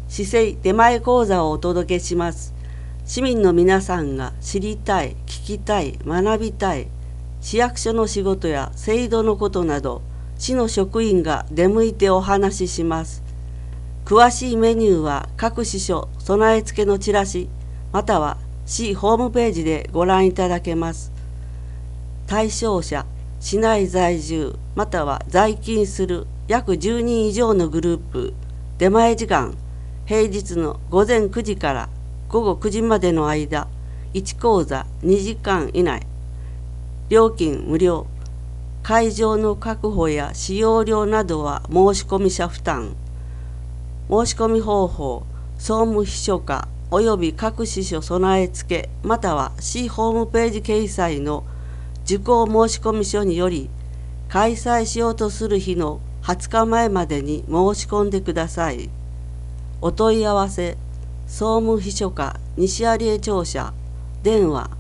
市政出前講座をお届けします。市民の皆さんが知りたい、聞きたい、学びたい、市役所の仕事や制度のことなど、市の職員が出向いてお話しします。詳しいメニューは各支所備え付けのチラシ、または市ホームページでご覧いただけます。対象者、市内在住、または在勤する約10人以上のグループ、出前時間、平日の午前9時から午後9時までの間、1講座2時間以内、料金無料、会場の確保や使用料などは申込者負担。申し込み方法、総務秘書課および各支所備え付け、または市ホームページ掲載の受講申込書により、開催しようとする日の20日前までに申し込んでください。お問い合わせ、総務秘書課西有江庁舎、電話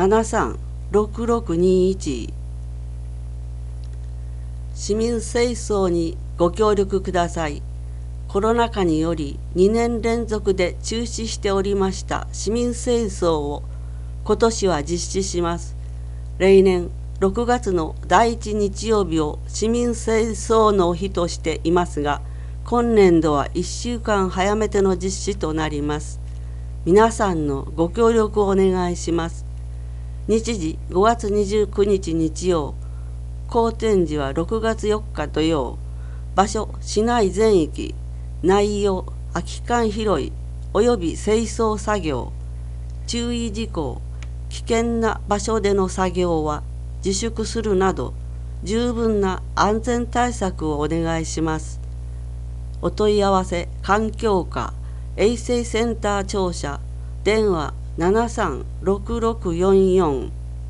73-6621。市民清掃にご協力ください。コロナ禍により2年連続で中止しておりました市民清掃を今年は実施します。例年6月の第1日曜日を市民清掃の日としていますが、今年度は1週間早めての実施となります。皆さんのご協力をお願いします。日時5月29日日曜、公展時は6月4日土曜、場所市内全域、内容空き缶拾いおよび清掃作業、注意事項、危険な場所での作業は自粛するなど十分な安全対策をお願いします。お問い合わせ環境課衛生センター庁舎、電話73-6644。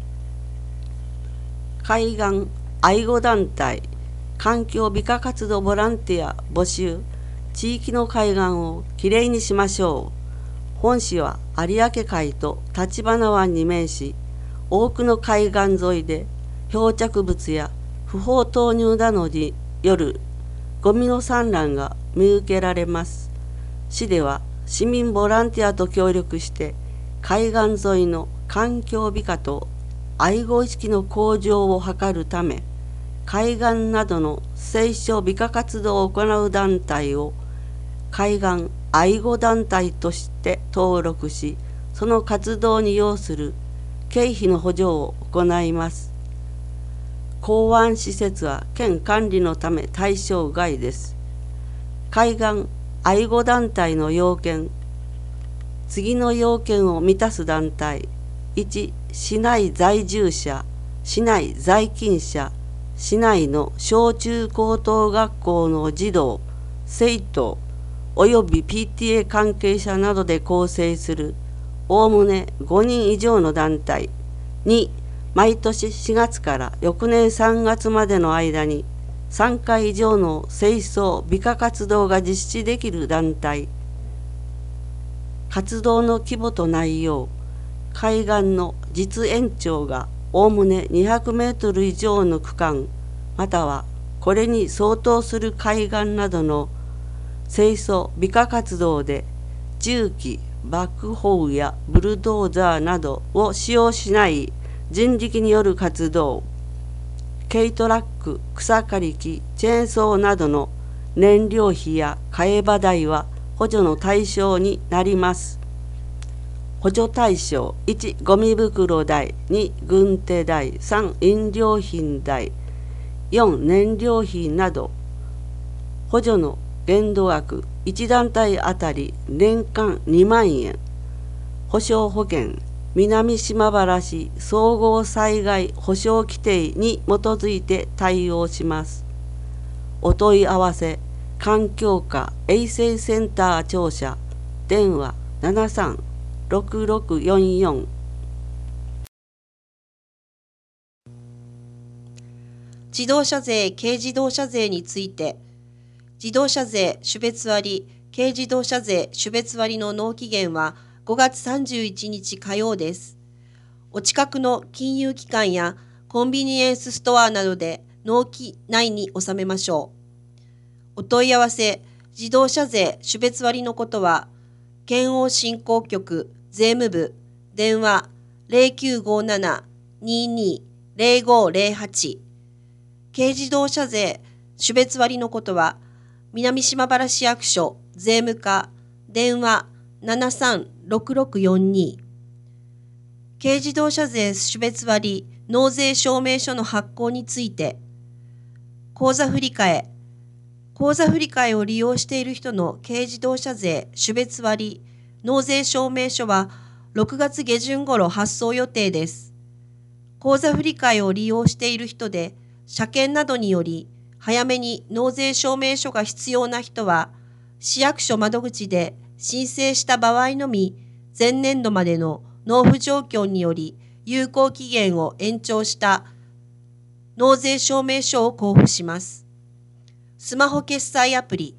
海岸愛護団体環境美化活動ボランティア募集。地域の海岸をきれいにしましょう。本市は有明海と橘湾に面し、多くの海岸沿いで漂着物や不法投入などによるゴミの散乱が見受けられます。市では市民ボランティアと協力して海岸沿いの環境美化と愛護意識の向上を図るため、海岸などの清掃美化活動を行う団体を海岸愛護団体として登録し、その活動に要する経費の補助を行います。港湾施設は県管理のため対象外です。海岸愛護団体の要件。次の要件を満たす団体。1、市内在住者、市内在勤者、市内の小中高等学校の児童、生徒、および PTA 関係者などで構成するおおむね5人以上の団体。2、毎年4月から翌年3月までの間に3回以上の清掃美化活動が実施できる団体。活動の規模と内容。海岸の実延長がおおむね200メートル以上の区間、またはこれに相当する海岸などの清掃美化活動で重機、バックホールやブルドーザーなどを使用しない人力による活動、軽トラック、草刈り機、チェーンソーなどの燃料費や替え場代は補助の対象になります。補助対象1、ゴミ袋代、2、軍手代、3、飲料品代、4、燃料費など。補助の限度額1団体あたり年間2万円。保証保険南島原市総合災害保障規定に基づいて対応します。お問い合わせ環境課衛生センター庁舎、電話73-6644。 自動車税、軽自動車税について。自動車税種別割、軽自動車税種別割の納期限は5月31日火曜です。お近くの金融機関やコンビニエンスストアなどで納期内に収めましょう。お問い合わせ、 自動車税種別割のことは、県央振興局税務部電話0957-22-0508。軽自動車税種別割のことは、南島原市役所税務課電話736642。軽自動車税種別割納税証明書の発行について、口座振替を利用している人の軽自動車税種別割納税証明書は6月下旬頃発送予定です。口座振替を利用している人で、車検などにより早めに納税証明書が必要な人は、市役所窓口で申請した場合のみ、前年度までの納付状況により有効期限を延長した納税証明書を交付します。スマホ決済アプリ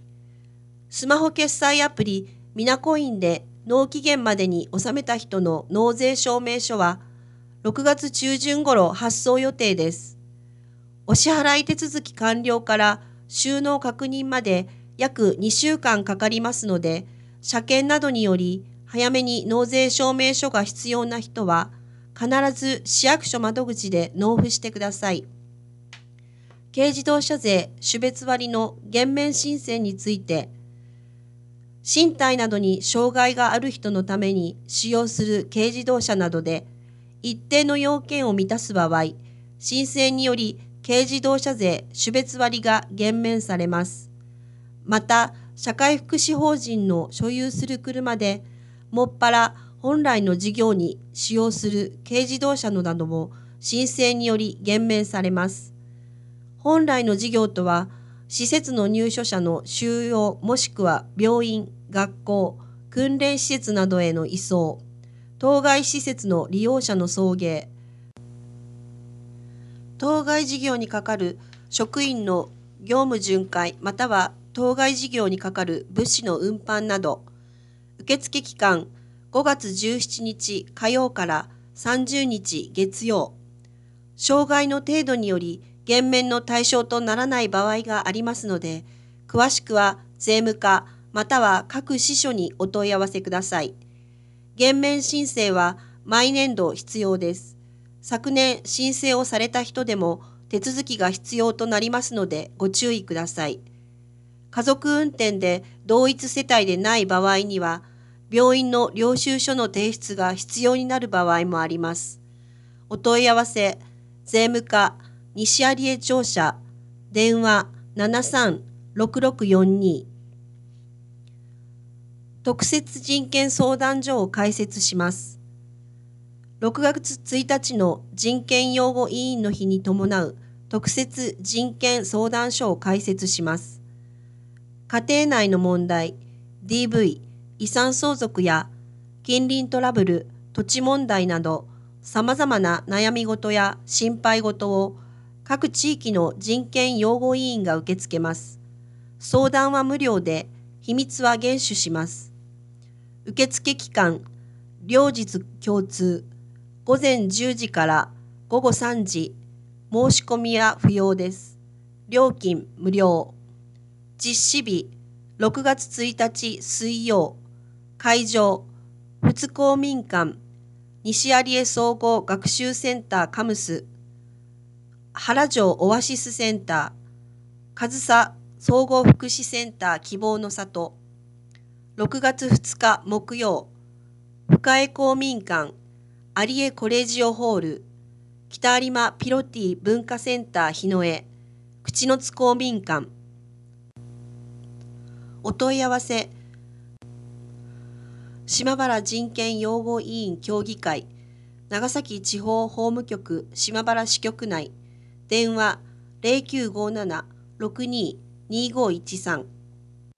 ミナコインで納期限までに納めた人の納税証明書は6月中旬頃発送予定です。お支払い手続き完了から収納確認まで約2週間かかりますので、車検などにより早めに納税証明書が必要な人は必ず市役所窓口で納付してください。軽自動車税種別割の減免申請について、身体などに障害がある人のために使用する軽自動車などで一定の要件を満たす場合、申請により軽自動車税種別割が減免されます。また、社会福祉法人の所有する車で、もっぱら本来の事業に使用する軽自動車なども申請により減免されます。本来の事業とは、施設の入所者の収容もしくは病院、学校、訓練施設などへの移送、当該施設の利用者の送迎、当該事業に係る職員の業務巡回または当該事業に係る物資の運搬など、受付期間5月17日火曜から30日月曜、障害の程度により減免の対象とならない場合がありますので、詳しくは税務課または各支所にお問い合わせください。減免申請は毎年度必要です。昨年申請をされた人でも手続きが必要となりますのでご注意ください。家族運転で同一世帯でない場合には、病院の領収書の提出が必要になる場合もあります。お問い合わせ、税務課西有江庁舎、電話736642。特設人権相談所を開設します。6月1日の人権擁護委員の日に伴う特設人権相談所を開設します。家庭内の問題、DV、遺産相続や近隣トラブル、土地問題など、さまざまな悩み事や心配事を各地域の人権擁護委員が受け付けます。相談は無料で、秘密は厳守します。受付期間、両日共通、午前10時から午後3時、申し込みは不要です。料金無料。実施日、6月1日水曜。会場、仏公民館、西有江総合学習センターカムス、原城オアシスセンター、上総総合福祉センター希望の里。6月2日木曜、深江公民館、有江コレジオホール、北有馬ピロティ文化センター日野江、口の津公民館。お問い合わせ、島原人権擁護委員協議会、長崎地方法務局島原支局内、電話0957-62-2513。